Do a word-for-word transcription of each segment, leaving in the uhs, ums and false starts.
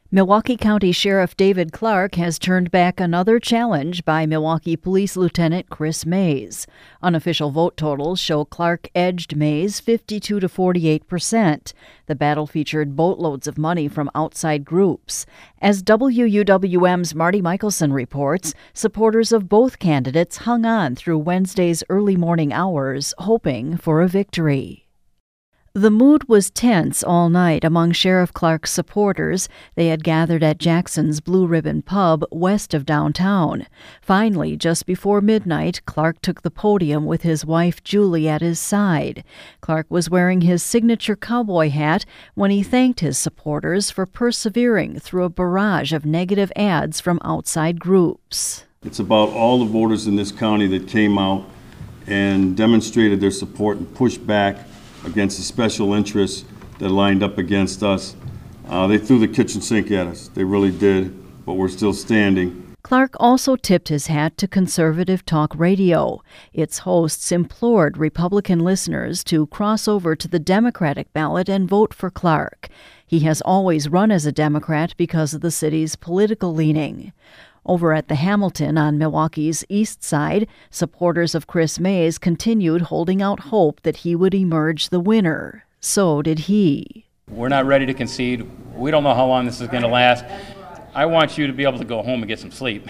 Milwaukee County Sheriff David Clark has turned back another challenge by Milwaukee Police Lieutenant Chris Mays. Unofficial vote totals show Clark edged Mays fifty-two to forty-eight percent. The battle featured boatloads of money from outside groups. As W U W M's Marty Michelson reports, supporters of both candidates hung on through Wednesday's early morning hours, hoping for a victory. The mood was tense all night among Sheriff Clark's supporters. They had gathered at Jackson's Blue Ribbon Pub west of downtown. Finally, just before midnight, Clark took the podium with his wife Julie at his side. Clark was wearing his signature cowboy hat when he thanked his supporters for persevering through a barrage of negative ads from outside groups. It's about all the voters in this county that came out and demonstrated their support and pushed back against the special interests that lined up against us. Uh, they threw the kitchen sink at us. They really did, but we're still standing. Clark also tipped his hat to conservative talk radio. Its hosts implored Republican listeners to cross over to the Democratic ballot and vote for Clark. He has always run as a Democrat because of the city's political leaning. Over at the Hamilton on Milwaukee's east side, supporters of Chris Mays continued holding out hope that he would emerge the winner. So did he. We're not ready to concede. We don't know how long this is going to last. I want you to be able to go home and get some sleep.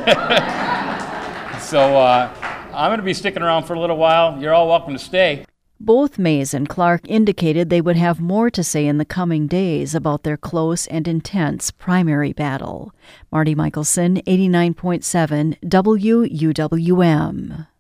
so uh, I'm going to be sticking around for a little while. You're all welcome to stay. Both Mays and Clark indicated they would have more to say in the coming days about their close and intense primary battle. Marty Michelson, eighty-nine point seven W U W M.